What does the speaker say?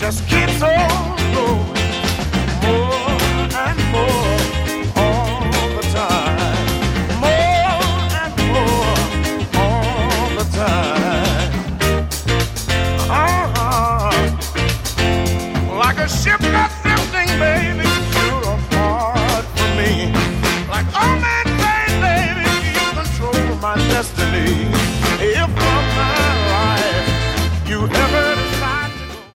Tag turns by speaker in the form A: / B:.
A: just keeps on growing more and more all the time, more and more all the time. Like a ship that's drifting, baby, you're a part for me. Like all man baby, you control my destiny.